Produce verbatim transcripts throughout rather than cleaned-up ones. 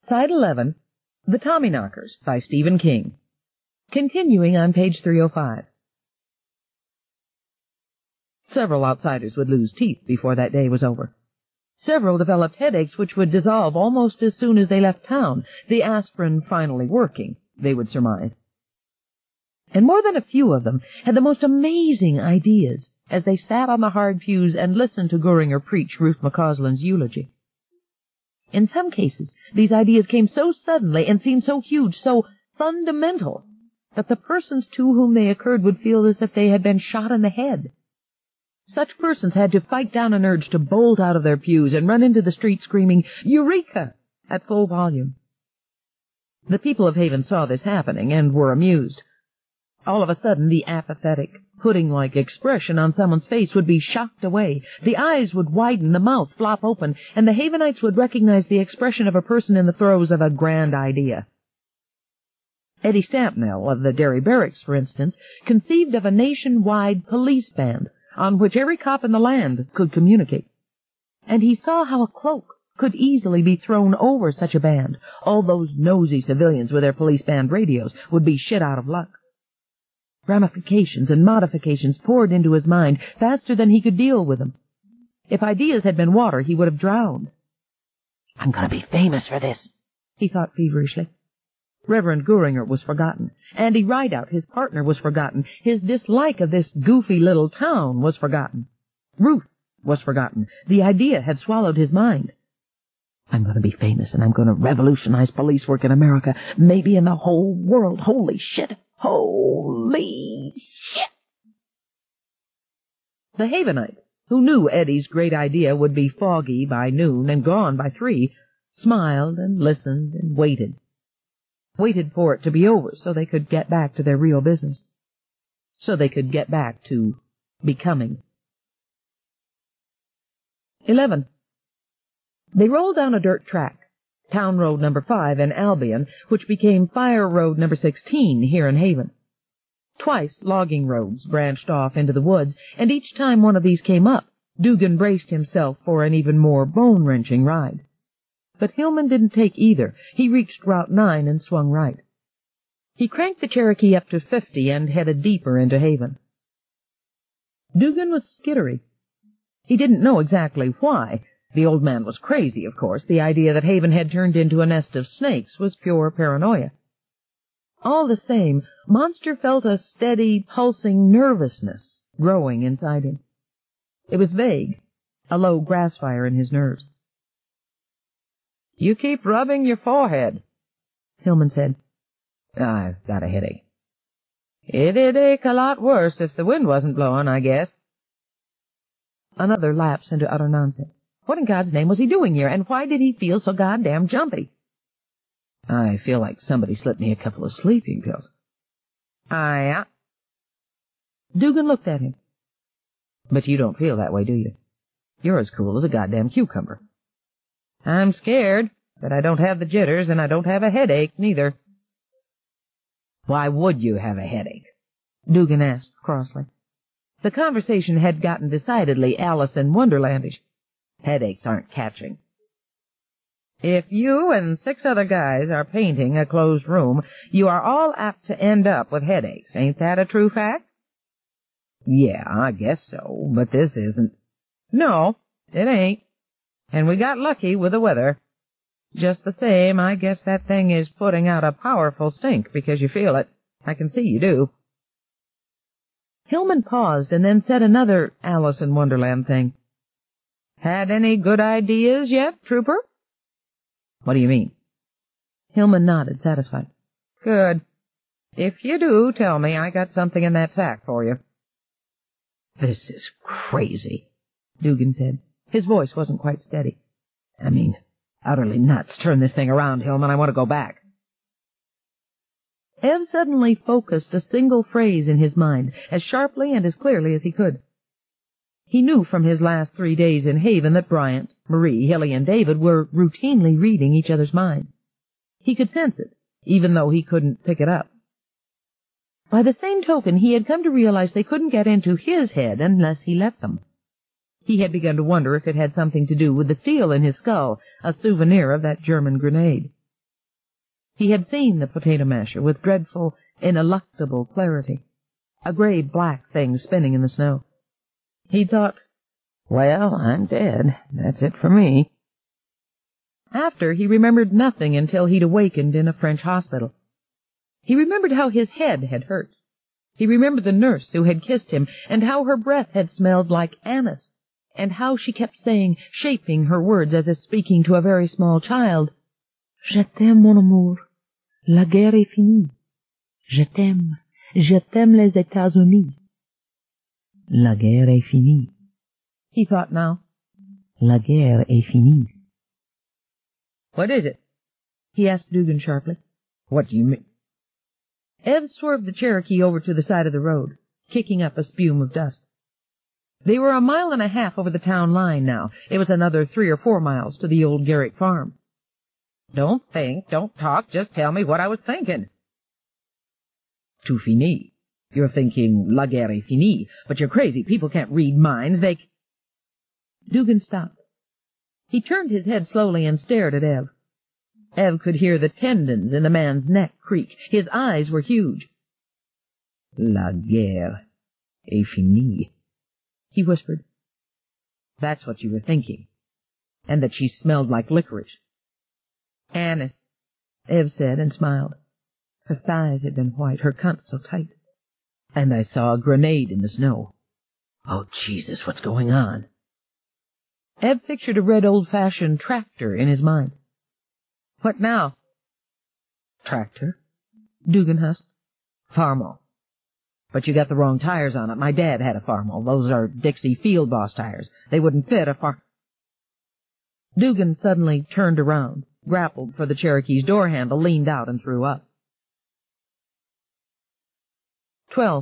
Side eleven, The Tommyknockers by Stephen King. Continuing on page three oh five. Several outsiders would lose teeth before that day was over. Several developed headaches which would dissolve almost as soon as they left town, the aspirin finally working, they would surmise. And more than a few of them had the most amazing ideas as they sat on the hard pews and listened to Goeringer preach Ruth McCausland's eulogy. In some cases, these ideas came so suddenly and seemed so huge, so fundamental, that the persons to whom they occurred would feel as if they had been shot in the head. Such persons had to fight down an urge to bolt out of their pews and run into the street screaming, "Eureka!" at full volume. The people of Haven saw this happening and were amused. All of a sudden, the apathetic, pudding-like expression on someone's face would be shocked away, the eyes would widen, the mouth flop open, and the Havenites would recognize the expression of a person in the throes of a grand idea. Eddie Stampnell of the Derry Barracks, for instance, conceived of a nationwide police band on which every cop in the land could communicate. And he saw how a cloak could easily be thrown over such a band. All those nosy civilians with their police band radios would be shit out of luck. Ramifications and modifications poured into his mind faster than he could deal with them. If ideas had been water, he would have drowned. "I'm going to be famous for this," he thought feverishly. Reverend Goeringer was forgotten. Andy Rideout, his partner, was forgotten. His dislike of this goofy little town was forgotten. Ruth was forgotten. The idea had swallowed his mind. "I'm going to be famous, and I'm going to revolutionize police work in America, maybe in the whole world. Holy shit! Holy shit!" The Havenite, who knew Eddie's great idea would be foggy by noon and gone by three, smiled and listened and waited. Waited for it to be over so they could get back to their real business. So they could get back to becoming. Eleven. They rolled down a dirt track, Town Road number five in Albion, which became Fire Road number sixteen here in Haven. Twice logging roads branched off into the woods, and each time one of these came up, Dugan braced himself for an even more bone-wrenching ride. But Hillman didn't take either. He reached Route nine and swung right. He cranked the Cherokee up to fifty and headed deeper into Haven. Dugan was skittery. He didn't know exactly why. The old man was crazy, of course. The idea that Haven had turned into a nest of snakes was pure paranoia. All the same, Monster felt a steady, pulsing nervousness growing inside him. It was vague, a low grass fire in his nerves. "You keep rubbing your forehead," Hillman said. "I've got a headache." "It'd ache a lot worse if the wind wasn't blowing, I guess." Another lapse into utter nonsense. What in God's name was he doing here, and why did he feel so goddamn jumpy? "I feel like somebody slipped me a couple of sleeping pills." "Ah, yeah." Dugan looked at him. "But you don't feel that way, do you? You're as cool as a goddamn cucumber." "I'm scared, but I don't have the jitters, and I don't have a headache, neither." "Why would you have a headache?" Dugan asked crossly. The conversation had gotten decidedly Alice in Wonderlandish. Headaches aren't catching. "If you and six other guys are painting a closed room, you are all apt to end up with headaches. Ain't that a true fact?" "Yeah, I guess so, but this isn't." "No, it ain't. And we got lucky with the weather. Just the same, I guess that thing is putting out a powerful stink because you feel it. I can see you do." Hillman paused and then said another Alice in Wonderland thing. "Had any good ideas yet, Trooper?" "What do you mean?" Hillman nodded, satisfied. "Good. If you do, tell me. I got something in that sack for you." "This is crazy," Dugan said. His voice wasn't quite steady. "I mean, utterly nuts. Turn this thing around, Hillman. I want to go back." Ev suddenly focused a single phrase in his mind, as sharply and as clearly as he could. He knew from his last three days in Haven that Bryant, Marie, Hilly, and David were routinely reading each other's minds. He could sense it, even though he couldn't pick it up. By the same token, he had come to realize they couldn't get into his head unless he let them. He had begun to wonder if it had something to do with the steel in his skull, a souvenir of that German grenade. He had seen the potato masher with dreadful, ineluctable clarity, a gray-black thing spinning in the snow. He'd thought, well, I'm dead. That's it for me. After, he remembered nothing until he'd awakened in a French hospital. He remembered how his head had hurt. He remembered the nurse who had kissed him, and how her breath had smelled like anise, and how she kept saying, shaping her words as if speaking to a very small child, Je t'aime, mon amour. La guerre est finie. Je t'aime. Je t'aime les États-Unis. La guerre est finie. He thought now. La guerre est finie. What is it? He asked Dugan sharply. What do you mean? Ev swerved the Cherokee over to the side of the road, kicking up a spume of dust. They were a mile and a half over the town line now. It was another three or four miles to the old Garrick farm. Don't think, don't talk, just tell me what I was thinking. Tout fini. You're thinking la guerre est finie, but you're crazy. People can't read minds. They... Dugan stopped. He turned his head slowly and stared at Ev. Ev could hear the tendons in the man's neck creak. His eyes were huge. La guerre est finie, he whispered. That's what you were thinking, and that she smelled like licorice. Anise, Ev said and smiled. Her thighs had been white, her cunt so tight. And I saw a grenade in the snow. Oh, Jesus, what's going on? Ev pictured a red old-fashioned tractor in his mind. What now? Tractor? Dugan husked. Farmall. But you got the wrong tires on it. My dad had a Farmall. Those are Dixie Field Boss tires. They wouldn't fit a far... Dugan suddenly turned around, grappled for the Cherokee's door handle, leaned out, and threw up. Twelve.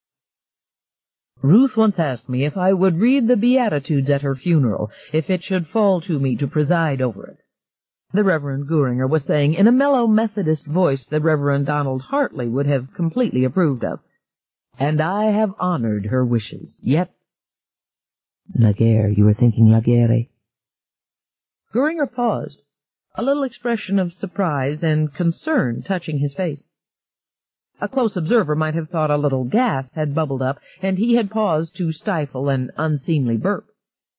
Ruth once asked me if I would read the Beatitudes at her funeral, if it should fall to me to preside over it. The Reverend Gouringer was saying in a mellow Methodist voice the Reverend Donald Hartley would have completely approved of. And I have honored her wishes, yet... La guerre, you were thinking la guerre. Gouringer paused, a little expression of surprise and concern touching his face. A close observer might have thought a little gas had bubbled up, and he had paused to stifle an unseemly burp.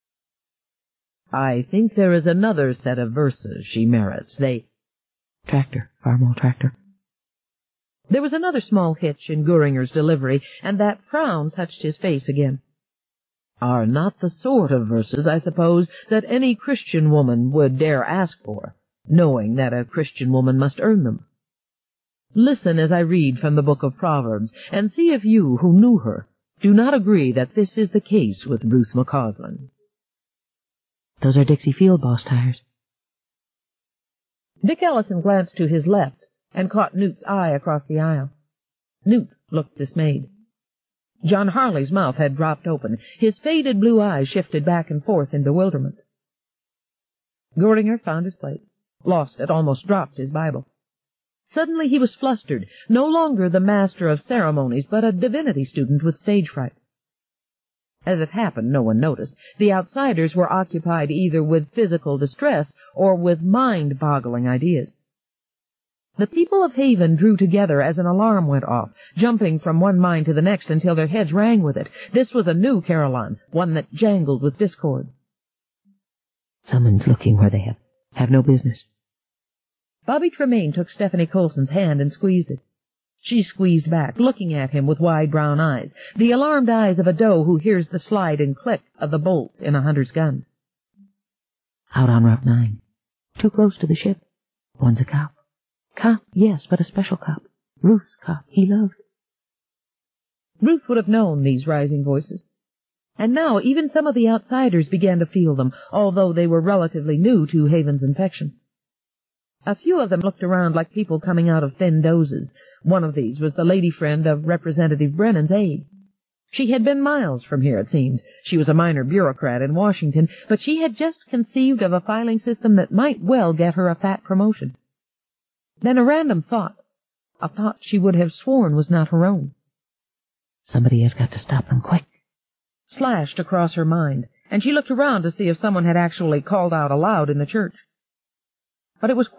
I think there is another set of verses she merits. They... Tractor, Farmall tractor. There was another small hitch in Gouringer's delivery, and that frown touched his face again. Are not the sort of verses, I suppose, that any Christian woman would dare ask for, knowing that a Christian woman must earn them. Listen as I read from the book of Proverbs, and see if you, who knew her, do not agree that this is the case with Ruth McCausland. Those are Dixie Field Boss tires. Dick Ellison glanced to his left and caught Newt's eye across the aisle. Newt looked dismayed. John Harley's mouth had dropped open. His faded blue eyes shifted back and forth in bewilderment. Gouringer found his place, lost it, almost dropped his Bible. Suddenly he was flustered, no longer the master of ceremonies, but a divinity student with stage fright. As it happened, no one noticed. The outsiders were occupied either with physical distress or with mind-boggling ideas. The people of Haven drew together as an alarm went off, jumping from one mind to the next until their heads rang with it. This was a new carillon, one that jangled with discord. Someone's looking where they have, have no business. Bobby Tremaine took Stephanie Colson's hand and squeezed it. She squeezed back, looking at him with wide brown eyes, the alarmed eyes of a doe who hears the slide and click of the bolt in a hunter's gun. Out on Route nine. Too close to the ship. One's a cop. Cop, yes, but a special cop. Ruth's cop he loved. Ruth would have known these rising voices. And now even some of the outsiders began to feel them, although they were relatively new to Haven's infection. A few of them looked around like people coming out of thin dozes. One of these was the lady friend of Representative Brennan's aide. She had been miles from here, it seemed. She was a minor bureaucrat in Washington, but she had just conceived of a filing system that might well get her a fat promotion. Then a random thought, a thought she would have sworn was not her own. Somebody has got to stop them quick, slashed across her mind, and she looked around to see if someone had actually called out aloud in the church. But it was quiet,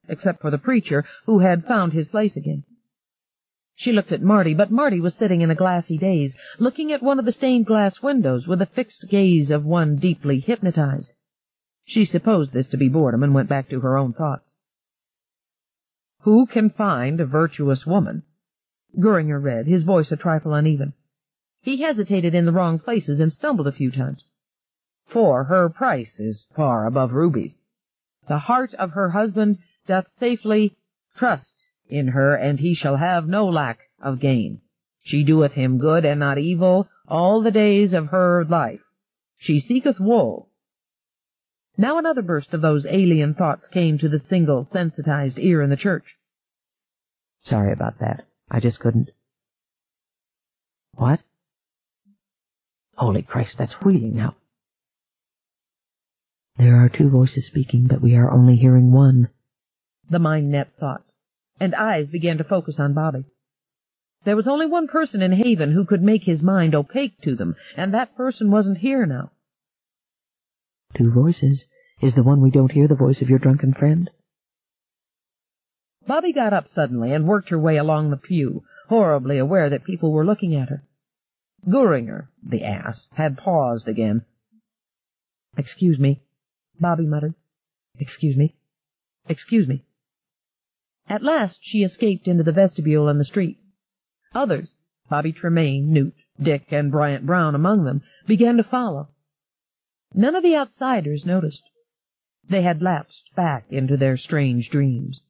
except for the preacher, who had found his place again. She looked at Marty, but Marty was sitting in a glassy daze, looking at one of the stained-glass windows with the fixed gaze of one deeply hypnotized. She supposed this to be boredom and went back to her own thoughts. "Who can find a virtuous woman?" Guringer read, his voice a trifle uneven. He hesitated in the wrong places and stumbled a few times. "For her price is far above rubies. The heart of her husband doth safely trust in her, and he shall have no lack of gain. She doeth him good and not evil all the days of her life. She seeketh wool." Now another burst of those alien thoughts came to the single, sensitized ear in the church. "Sorry about that. I just couldn't." "What? Holy Christ, that's wheeling now." "There are two voices speaking, but we are only hearing one," the mind-net thought, and eyes began to focus on Bobby. There was only one person in Haven who could make his mind opaque to them, and that person wasn't here now. "Two voices. Is the one we don't hear the voice of your drunken friend?" Bobby got up suddenly and worked her way along the pew, horribly aware that people were looking at her. Guringer, the ass, had paused again. "Excuse me," Bobby muttered. "Excuse me. Excuse me." At last she escaped into the vestibule and the street. Others, Bobby Tremaine, Newt, Dick, and Bryant Brown among them, began to follow. None of the outsiders noticed. They had lapsed back into their strange dreams.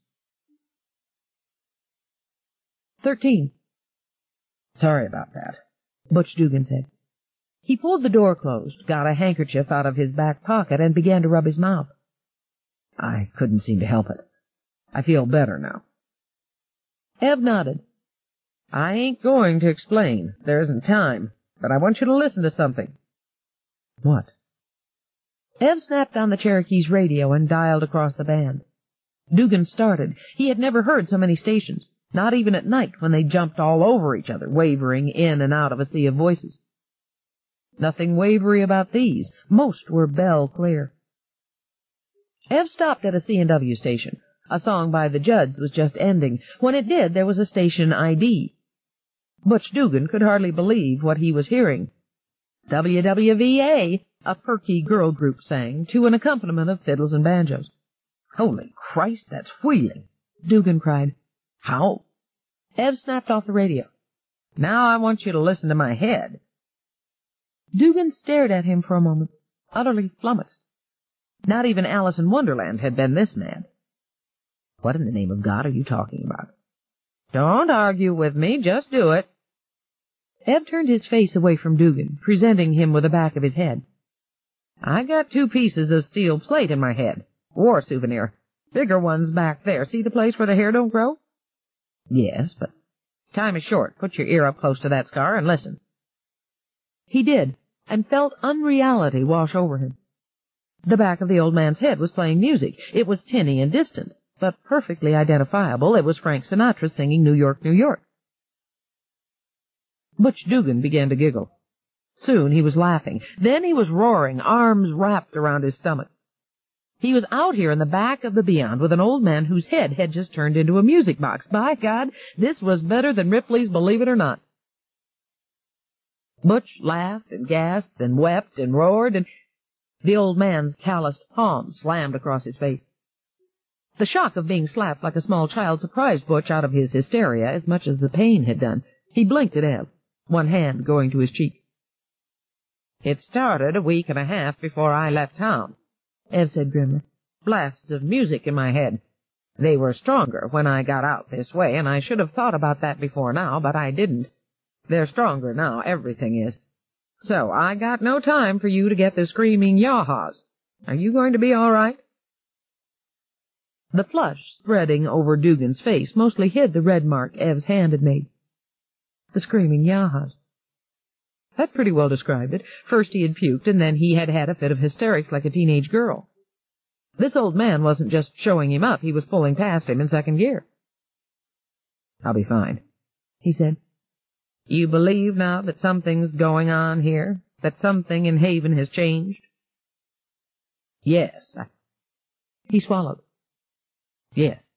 Thirteen. "Sorry about that," Butch Dugan said. He pulled the door closed, got a handkerchief out of his back pocket, and began to rub his mouth. "I couldn't seem to help it. I feel better now." Ev nodded. "I ain't going to explain. There isn't time. But I want you to listen to something." "What?" Ev snapped on the Cherokee's radio and dialed across the band. Dugan started. He had never heard so many stations, not even at night when they jumped all over each other, wavering in and out of a sea of voices. Nothing wavery about these. Most were bell clear. Ev stopped at a C and W station. A song by the Judds was just ending. When it did, there was a station I D. Butch Dugan could hardly believe what he was hearing. W W V A, a perky girl group sang, to an accompaniment of fiddles and banjos. "Holy Christ, that's wheeling!" Dugan cried. "How?" Ev snapped off the radio. "Now I want you to listen to my head." Dugan stared at him for a moment, utterly flummoxed. Not even Alice in Wonderland had been this mad. "What in the name of God are you talking about?" "Don't argue with me, just do it." Ev turned his face away from Dugan, presenting him with the back of his head. "I got two pieces of steel plate in my head. War souvenir. Bigger ones back there. See the place where the hair don't grow?" "Yes, but time is short. Put your ear up close to that scar and listen." He did, and felt unreality wash over him. The back of the old man's head was playing music. It was tinny and distant, but perfectly identifiable. It was Frank Sinatra singing New York, New York. Butch Dugan began to giggle. Soon he was laughing. Then he was roaring, arms wrapped around his stomach. He was out here in the back of the beyond with an old man whose head had just turned into a music box. By God, this was better than Ripley's Believe It or Not. Butch laughed and gasped and wept and roared, and the old man's calloused palms slammed across his face. The shock of being slapped like a small child surprised Butch out of his hysteria as much as the pain had done. He blinked at Ev, one hand going to his cheek. "It started a week and a half before I left town," Ev said grimly. "Blasts of music in my head. They were stronger when I got out this way, and I should have thought about that before now, but I didn't. They're stronger now, everything is. So I got no time for you to get the screaming yahaws. Are you going to be all right?" The flush spreading over Dugan's face mostly hid the red mark Ev's hand had made. The screaming yahas. That pretty well described it. First he had puked, and then he had had a fit of hysterics like a teenage girl. This old man wasn't just showing him up, he was pulling past him in second gear. "I'll be fine," he said. "You believe now that something's going on here? That something in Haven has changed?" "Yes." I... He swallowed. "Yes."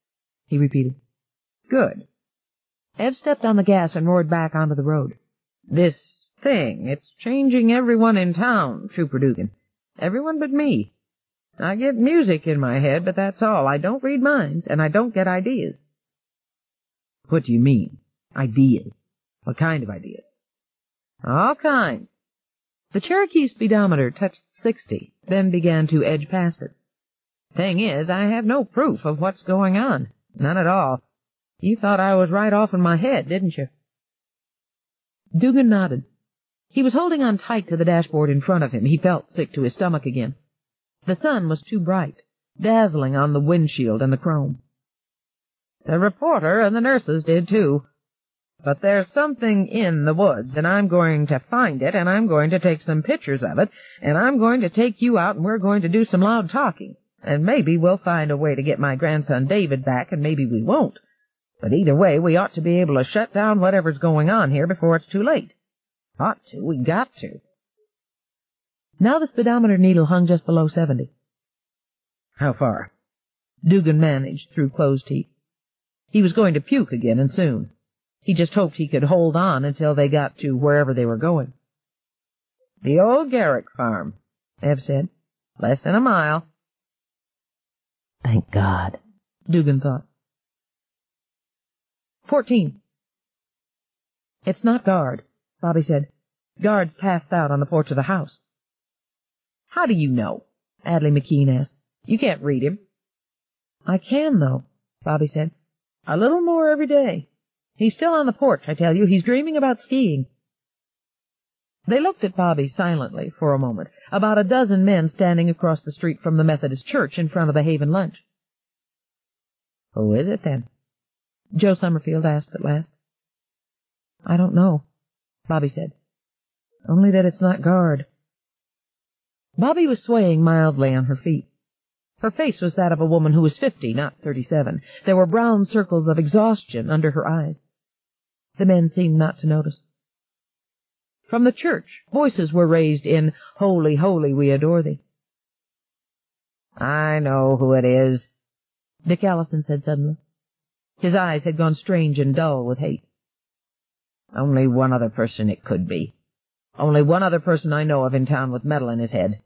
he repeated. Good. Ev stepped on the gas and roared back onto the road. This thing, it's changing everyone in town, Trooper Dugan. Everyone but me. I get music in my head, but that's all. I don't read minds, and I don't get ideas. What do you mean, ideas? What kind of ideas? All kinds. The Cherokee speedometer touched sixty, then began to edge past it. Thing is, I have no proof of what's going on. None at all. You thought I was right off in my head, didn't you? Dugan nodded. He was holding on tight to the dashboard in front of him. He felt sick to his stomach again. The sun was too bright, dazzling on the windshield and the chrome. The reporter and the nurses did, too. But there's something in the woods, and I'm going to find it, and I'm going to take some pictures of it, and I'm going to take you out, and we're going to do some loud talking. And maybe we'll find a way to get my grandson David back, and maybe we won't. But either way, we ought to be able to shut down whatever's going on here before it's too late. Ought to. We got to. Now the speedometer needle hung just below seventy. How far? Dugan managed through closed teeth. He was going to puke again, and soon. He just hoped he could hold on until they got to wherever they were going. The old Garrick farm, Ev said. Less than a mile. Thank God, Dugan thought. Fourteen. It's not Guard, Bobby said. Guard's passed out on the porch of the house. How do you know? Adley McKean asked. You can't read him. I can, though, Bobby said. A little more every day. He's still on the porch, I tell you. He's dreaming about skiing. They looked at Bobby silently for a moment, about a dozen men standing across the street from the Methodist church in front of the Haven lunch. Who is it, then? Joe Summerfield asked at last. I don't know, Bobby said. Only that it's not Guard. Bobby was swaying mildly on her feet. Her face was that of a woman who was fifty, not thirty-seven. There were brown circles of exhaustion under her eyes. The men seemed not to notice. From the church, voices were raised in, Holy, holy, we adore thee. I know who it is, Dick Allison said suddenly. His eyes had gone strange and dull with hate. Only one other person it could be. Only one other person I know of in town with metal in his head.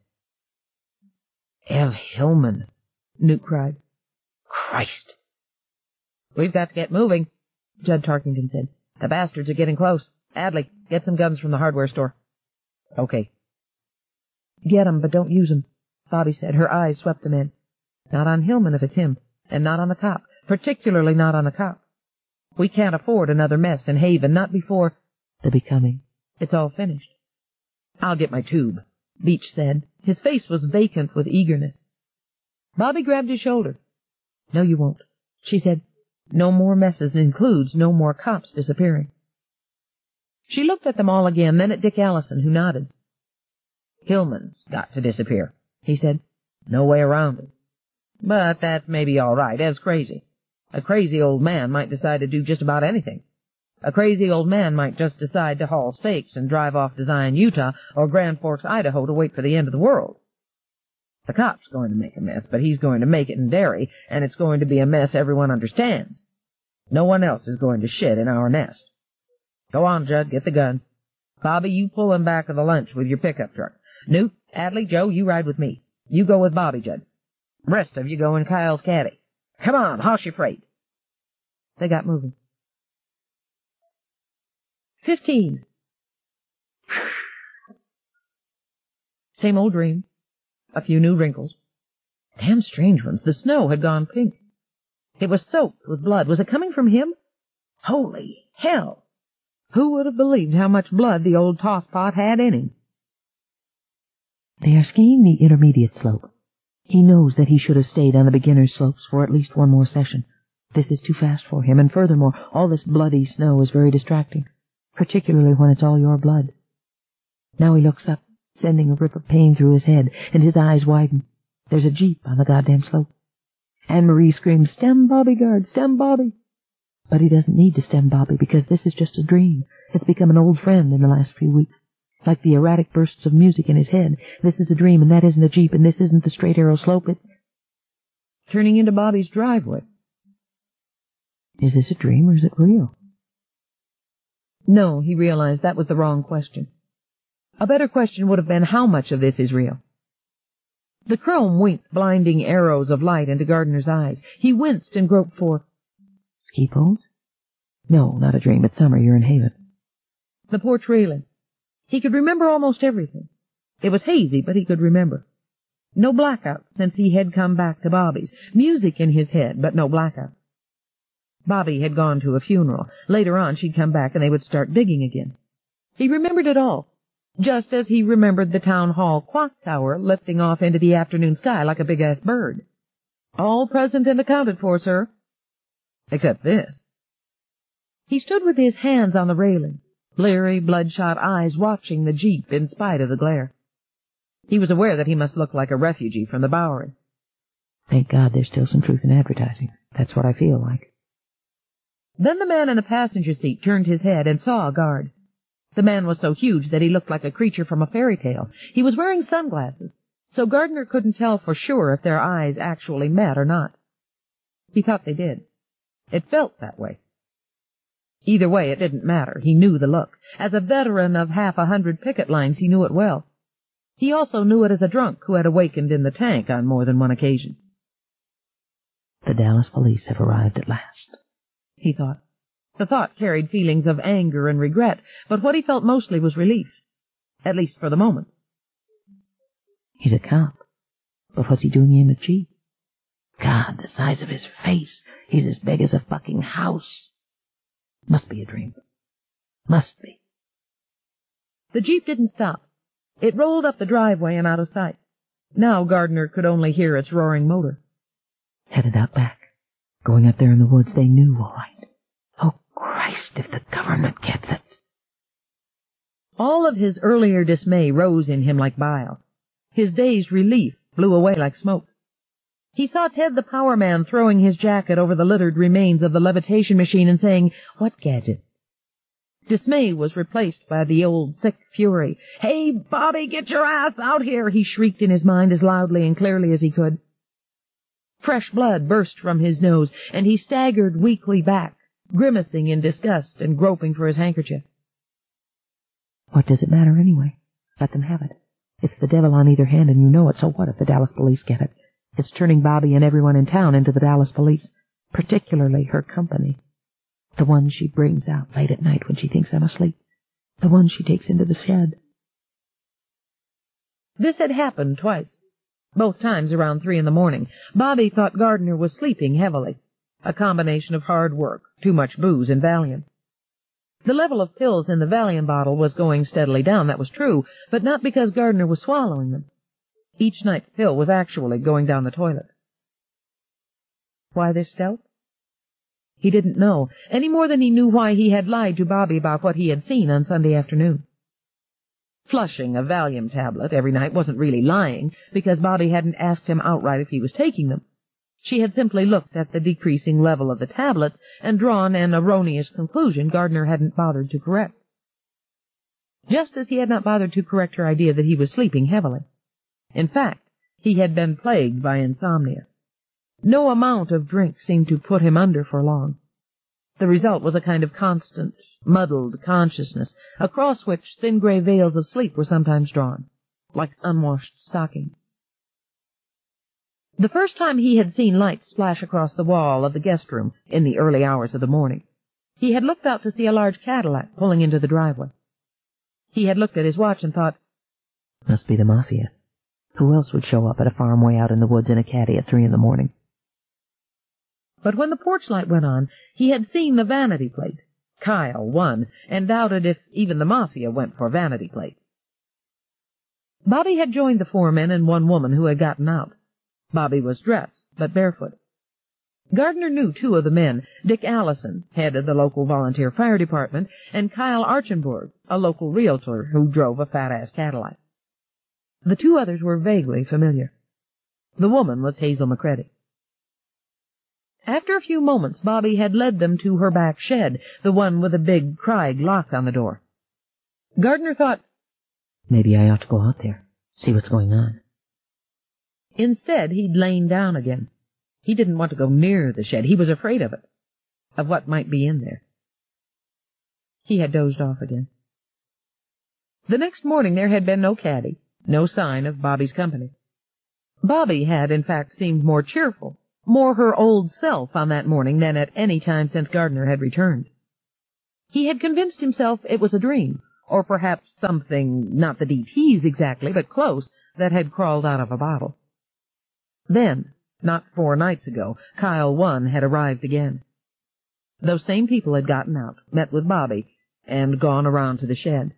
Ev Hillman, Newt cried. Christ! We've got to get moving, Judd Tarkington said. The bastards are getting close. Adley, get some guns from the hardware store. Okay. Get 'em, but don't use 'em, Bobby said. Her eyes swept the men. Not on Hillman if it's him, and not on the cop, particularly not on the cop. We can't afford another mess in Haven, not before the becoming. It's all finished. I'll get my tube, Beach said. His face was vacant with eagerness. Bobby grabbed his shoulder. No, you won't, she said. No more messes includes no more cops disappearing. She looked at them all again, then at Dick Allison, who nodded. Hillman's got to disappear, he said. No way around it. But that's maybe all right. Ev's crazy. A crazy old man might decide to do just about anything. A crazy old man might just decide to haul stakes and drive off to Zion, Utah, or Grand Forks, Idaho, to wait for the end of the world. The cop's going to make a mess, but he's going to make it in Derry, and it's going to be a mess everyone understands. No one else is going to shit in our nest. Go on, Judd, get the guns. Bobby, you pull him back of the lunch with your pickup truck. Newt, Adley, Joe, you ride with me. You go with Bobby, Judd. Rest of you go in Kyle's caddy. Come on, hoss your freight. They got moving. Fifteen. Same old dream. A few new wrinkles. Damn strange ones. The snow had gone pink. It was soaked with blood. Was it coming from him? Holy hell! Who would have believed how much blood the old tosspot had in him? They are skiing the intermediate slope. He knows that he should have stayed on the beginner's slopes for at least one more session. This is too fast for him, and furthermore, all this bloody snow is very distracting, particularly when it's all your blood. Now he looks up, sending a rip of pain through his head, and his eyes widen. There's a jeep on the goddamn slope. Anne-Marie screams, "Stem Bobby, Guard, stem Bobby!" But he doesn't need to stem Bobby, because this is just a dream. It's become an old friend in the last few weeks. Like the erratic bursts of music in his head. This is a dream, and that isn't a jeep, and this isn't the straight arrow slope. It's turning into Bobby's driveway. Is this a dream or is it real? No, he realized that was the wrong question. A better question would have been, how much of this is real? The chrome winked blinding arrows of light into Gardner's eyes. He winced and groped for... Ski poles? No, not a dream. It's summer. You're in Haven. The porch railing. He could remember almost everything. It was hazy, but he could remember. No blackout since he had come back to Bobby's. Music in his head, but no blackout. Bobby had gone to a funeral. Later on she'd come back and they would start digging again. He remembered it all, just as he remembered the town hall clock tower lifting off into the afternoon sky like a big-ass bird. All present and accounted for, sir. Except this. He stood with his hands on the railing, bleary, bloodshot eyes watching the jeep in spite of the glare. He was aware that he must look like a refugee from the Bowery. Thank God there's still some truth in advertising. That's what I feel like. Then the man in the passenger seat turned his head and saw a guard. The man was so huge that he looked like a creature from a fairy tale. He was wearing sunglasses, so Gardner couldn't tell for sure if their eyes actually met or not. He thought they did. It felt that way. Either way, it didn't matter. He knew the look. As a veteran of half a hundred picket lines, he knew it well. He also knew it as a drunk who had awakened in the tank on more than one occasion. The Dallas police have arrived at last, he thought. The thought carried feelings of anger and regret, but what he felt mostly was relief, at least for the moment. He's a cop, but what's he doing in the Jeep? God, the size of his face. He's as big as a fucking house. Must be a dream. Must be. The Jeep didn't stop. It rolled up the driveway and out of sight. Now Gardner could only hear its roaring motor. Headed out back. Going up there in the woods, they knew all right. Oh, Christ, if the government gets it. All of his earlier dismay rose in him like bile. His day's relief blew away like smoke. He saw Ted the Power Man throwing his jacket over the littered remains of the levitation machine and saying, "What gadget?" Dismay was replaced by the old sick fury. "Hey, Bobby, get your ass out here!" he shrieked in his mind as loudly and clearly as he could. Fresh blood burst from his nose, and he staggered weakly back, grimacing in disgust and groping for his handkerchief. What does it matter anyway? Let them have it. It's the devil on either hand, and you know it, so what if the Dallas police get it? It's turning Bobby and everyone in town into the Dallas police, particularly her company. The ones she brings out late at night when she thinks I'm asleep. The ones she takes into the shed. This had happened twice. Both times around three in the morning. Bobby thought Gardner was sleeping heavily. A combination of hard work, too much booze, and Valium. The level of pills in the Valium bottle was going steadily down, that was true, but not because Gardner was swallowing them. Each night's pill was actually going down the toilet. Why this stealth? He didn't know, any more than he knew why he had lied to Bobby about what he had seen on Sunday afternoon. Flushing a Valium tablet every night wasn't really lying, because Bobby hadn't asked him outright if he was taking them. She had simply looked at the decreasing level of the tablet and drawn an erroneous conclusion Gardner hadn't bothered to correct. Just as he had not bothered to correct her idea that he was sleeping heavily. In fact, he had been plagued by insomnia. No amount of drink seemed to put him under for long. The result was a kind of constant, muddled consciousness, across which thin gray veils of sleep were sometimes drawn, like unwashed stockings. The first time he had seen lights splash across the wall of the guest room in the early hours of the morning, he had looked out to see a large Cadillac pulling into the driveway. He had looked at his watch and thought, "Must be the Mafia. Who else would show up at a farm way out in the woods in a caddy at three in the morning?" But when the porch light went on, he had seen the vanity plate. Kyle won, and doubted if even the Mafia went for vanity plate. Bobby had joined the four men and one woman who had gotten out. Bobby was dressed, but barefoot. Gardner knew two of the men, Dick Allison, head of the local volunteer fire department, and Kyle Archenberg, a local realtor who drove a fat-ass Cadillac. The two others were vaguely familiar. The woman was Hazel McCready. After a few moments, Bobby had led them to her back shed, the one with a big Krieg lock on the door. Gardner thought, maybe I ought to go out there, see what's going on. Instead, he'd lain down again. He didn't want to go near the shed. He was afraid of it. of what might be in there. He had dozed off again. The next morning there had been no caddy, no sign of Bobby's company. Bobby had, in fact, seemed more cheerful, more her old self on that morning than at any time since Gardner had returned. He had convinced himself it was a dream, or perhaps something, not the D Ts exactly, but close, that had crawled out of a bottle. Then, not four nights ago, Kyle One had arrived again. Those same people had gotten out, met with Bobby, and gone around to the shed.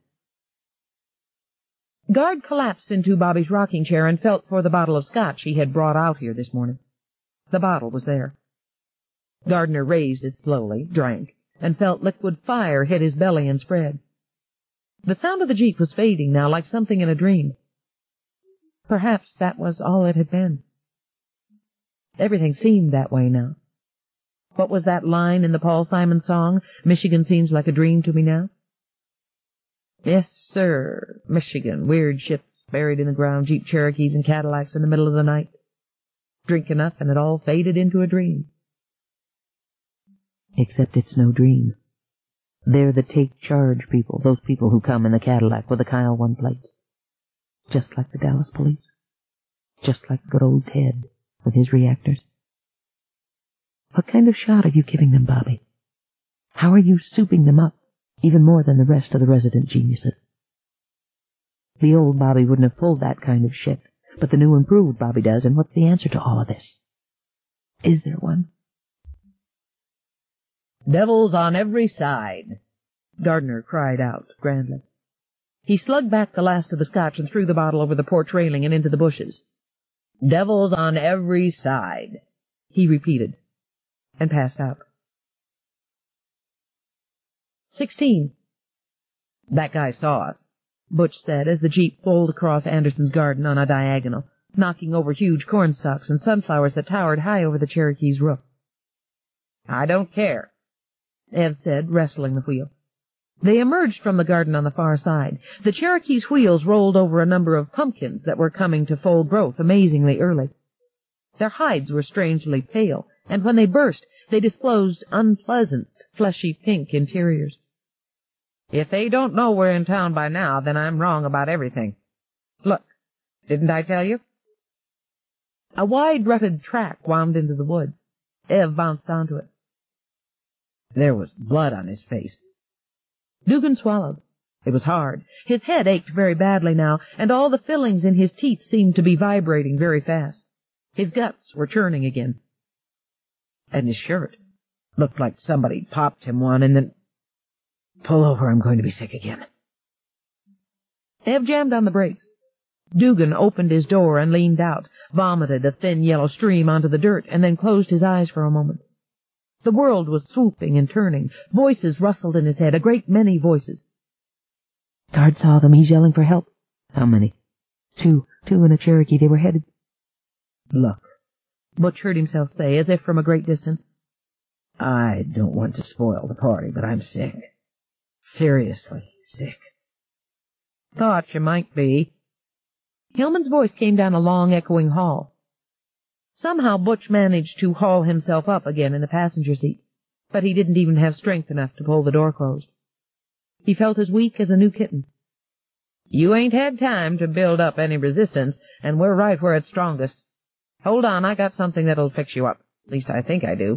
Guard collapsed into Bobby's rocking chair and felt for the bottle of scotch he had brought out here this morning. The bottle was there. Gardner raised it slowly, drank, and felt liquid fire hit his belly and spread. The sound of the jeep was fading now, like something in a dream. Perhaps that was all it had been. Everything seemed that way now. What was that line in the Paul Simon song, "Michigan seems like a dream to me now"? Yes, sir, Michigan, weird ships buried in the ground, Jeep Cherokees and Cadillacs in the middle of the night. Drink enough and it all faded into a dream. Except it's no dream. They're the take-charge people, those people who come in the Cadillac with the Kyle One plates. Just like the Dallas police. Just like good old Ted with his reactors. What kind of shot are you giving them, Bobby? How are you souping them up, even more than the rest of the resident geniuses? The old Bobby wouldn't have pulled that kind of shit, but the new improved Bobby does, and what's the answer to all of this? Is there one? "Devils on every side," Gardner cried out grandly. He slugged back the last of the scotch and threw the bottle over the porch railing and into the bushes. "Devils on every side," he repeated, and passed out. Sixteen. "That guy saw us," Butch said as the jeep pulled across Anderson's garden on a diagonal, knocking over huge cornstalks and sunflowers that towered high over the Cherokee's roof. "I don't care," Ev said, wrestling the wheel. They emerged from the garden on the far side. The Cherokee's wheels rolled over a number of pumpkins that were coming to full growth amazingly early. Their hides were strangely pale, and when they burst, they disclosed unpleasant, fleshy pink interiors. "If they don't know we're in town by now, then I'm wrong about everything. Look, didn't I tell you?" A wide, rutted track wound into the woods. Ev bounced onto it. There was blood on his face. Dugan swallowed. It was hard. His head ached very badly now, and all the fillings in his teeth seemed to be vibrating very fast. His guts were churning again. And his shirt looked like somebody popped him one and then... "Pull over, I'm going to be sick again." Ev jammed on the brakes. Dugan opened his door and leaned out, vomited a thin yellow stream onto the dirt, and then closed his eyes for a moment. The world was swooping and turning. Voices rustled in his head, a great many voices. "Guard saw them. He's yelling for help." "How many?" Two. Two in a Cherokee. They were headed... "Look," Butch heard himself say, as if from a great distance. "I don't want to spoil the party, but I'm sick. Seriously sick." "Thought you might be." Hillman's voice came down a long, echoing hall. Somehow Butch managed to haul himself up again in the passenger seat, but he didn't even have strength enough to pull the door closed. He felt as weak as a new kitten. "You ain't had time to build up any resistance, and we're right where it's strongest. Hold on, I got something that'll fix you up. At least I think I do."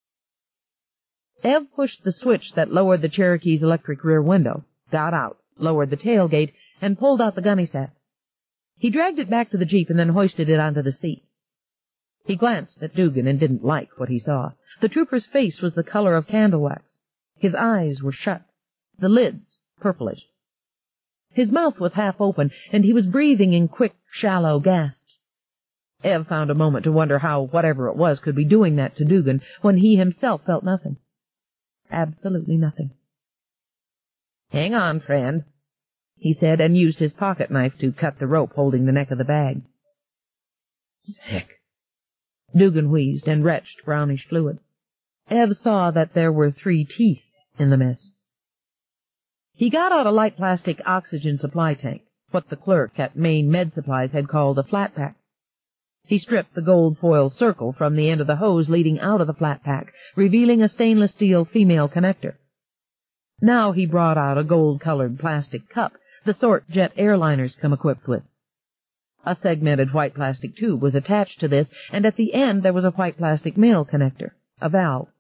Ev pushed the switch that lowered the Cherokee's electric rear window, got out, lowered the tailgate, and pulled out the gun he sat. He dragged it back to the jeep and then hoisted it onto the seat. He glanced at Dugan and didn't like what he saw. The trooper's face was the color of candle wax. His eyes were shut, the lids purplish. His mouth was half open, and he was breathing in quick, shallow gasps. Ev found a moment to wonder how whatever it was could be doing that to Dugan when he himself felt nothing. Absolutely nothing. "Hang on, friend," he said, and used his pocket knife to cut the rope holding the neck of the bag. "Sick," Dugan wheezed and retched brownish fluid. Ev saw that there were three teeth in the mess. He got out a light plastic oxygen supply tank, what the clerk at Maine Med Supplies had called a flat pack. He stripped the gold foil circle from the end of the hose leading out of the flat pack, revealing a stainless steel female connector. Now he brought out a gold-colored plastic cup, the sort jet airliners come equipped with. A segmented white plastic tube was attached to this, and at the end there was a white plastic male connector, a valve.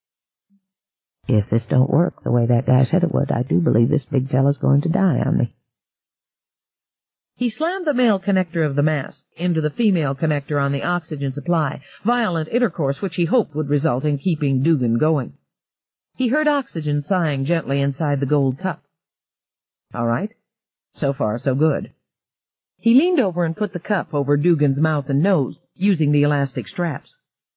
If this don't work the way that guy said it would, I do believe this big fella's going to die on me. He slammed the male connector of the mask into the female connector on the oxygen supply, violent intercourse which he hoped would result in keeping Dugan going. He heard oxygen sighing gently inside the gold cup. All right. So far, so good. He leaned over and put the cup over Dugan's mouth and nose, using the elastic straps.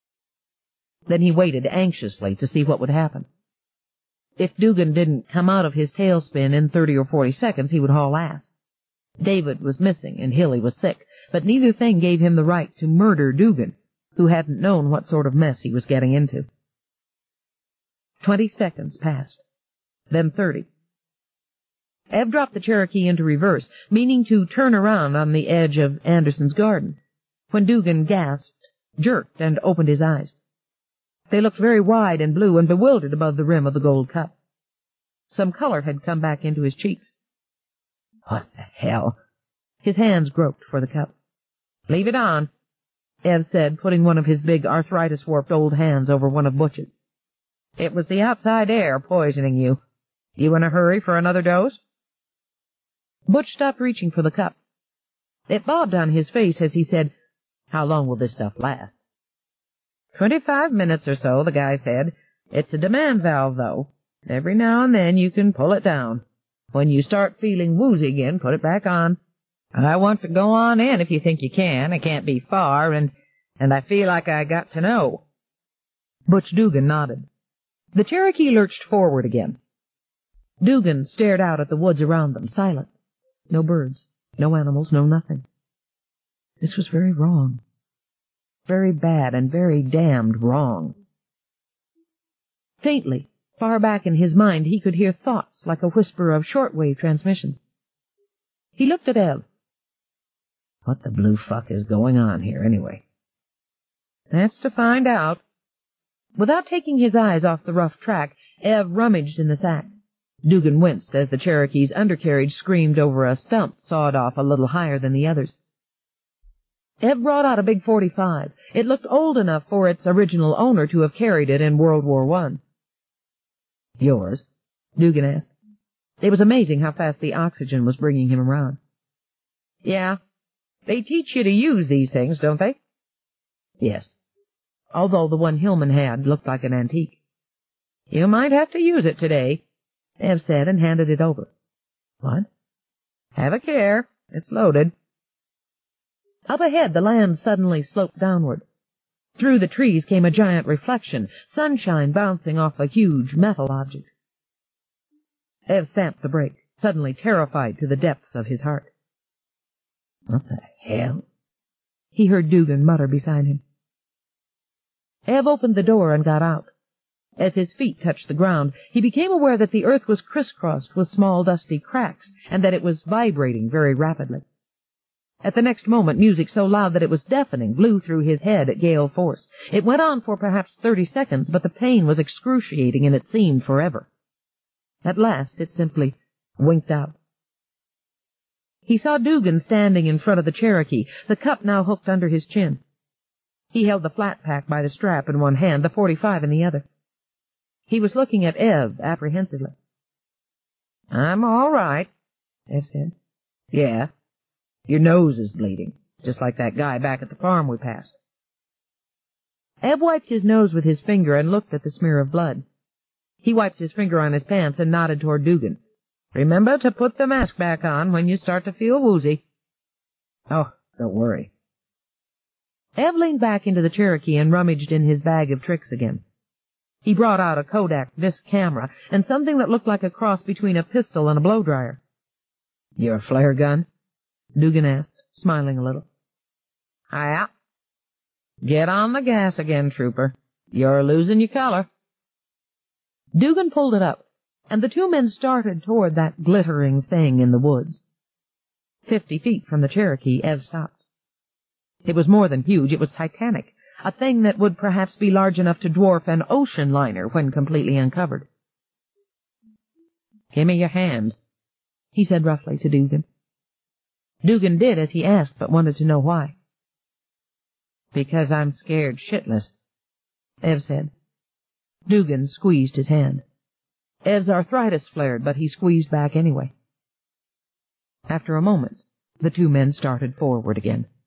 Then he waited anxiously to see what would happen. If Dugan didn't come out of his tailspin in thirty or forty seconds, he would haul ass. David was missing and Hilly was sick, but neither thing gave him the right to murder Dugan, who hadn't known what sort of mess he was getting into. Twenty seconds passed, then thirty. Ev dropped the Cherokee into reverse, meaning to turn around on the edge of Anderson's garden, when Dugan gasped, jerked, and opened his eyes. They looked very wide and blue and bewildered above the rim of the gold cup. Some color had come back into his cheeks. What the hell? His hands groped for the cup. Leave it on, Ev said, putting one of his big arthritis-warped old hands over one of Butch's. It was the outside air poisoning you. You in a hurry for another dose? Butch stopped reaching for the cup. It bobbed on his face as he said, How long will this stuff last? Twenty-five minutes or so, the guy said. It's a demand valve, though. Every now and then you can pull it down. When you start feeling woozy again, put it back on. I want to go on in if you think you can. I can't be far, and, and I feel like I got to know. Butch Dugan nodded. The Cherokee lurched forward again. Dugan stared out at the woods around them, silent. No birds, no animals, no nothing. This was very wrong. Very bad and very damned wrong. Faintly, far back in his mind, he could hear thoughts like a whisper of shortwave transmissions. He looked at Ev. What the blue fuck is going on here, anyway? That's to find out. Without taking his eyes off the rough track, Ev rummaged in the sack. Dugan winced as the Cherokee's undercarriage screamed over a stump sawed off a little higher than the others. Ev brought out a big forty-five. It looked old enough for its original owner to have carried it in World War One. Yours? Dugan asked. It was amazing how fast the oxygen was bringing him around. Yeah. They teach you to use these things, don't they? Yes. Although the one Hillman had looked like an antique. You might have to use it today, Ev said and handed it over. What? Have a care. It's loaded. Up ahead, the land suddenly sloped downward. Through the trees came a giant reflection, sunshine bouncing off a huge metal object. Ev stamped the brake, suddenly terrified to the depths of his heart. What the hell? He heard Dugan mutter beside him. Ev opened the door and got out. As his feet touched the ground, he became aware that the earth was crisscrossed with small dusty cracks, and that it was vibrating very rapidly. At the next moment, music so loud that it was deafening blew through his head at gale force. It went on for perhaps thirty seconds, but the pain was excruciating and it seemed forever. At last, it simply winked out. He saw Dugan standing in front of the Cherokee, the cup now hooked under his chin. He held the flat pack by the strap in one hand, the forty-five in the other. He was looking at Ev apprehensively. I'm all right, Ev said. Yeah. Your nose is bleeding, just like that guy back at the farm we passed. Ev wiped his nose with his finger and looked at the smear of blood. He wiped his finger on his pants and nodded toward Dugan. Remember to put the mask back on when you start to feel woozy. Oh, don't worry. Ev leaned back into the Cherokee and rummaged in his bag of tricks again. He brought out a Kodak disc camera and something that looked like a cross between a pistol and a blow-dryer. Your flare gun? Dugan asked, smiling a little. Hiya. Get on the gas again, trooper. You're losing your color. Dugan pulled it up, and the two men started toward that glittering thing in the woods. Fifty feet from the Cherokee, Ev stopped. It was more than huge, it was titanic, a thing that would perhaps be large enough to dwarf an ocean liner when completely uncovered. "Give me your hand," he said roughly to Dugan. Dugan did as he asked, but wanted to know why. "Because I'm scared shitless," Ev said. Dugan squeezed his hand. Ev's arthritis flared, but he squeezed back anyway. After a moment, the two men started forward again.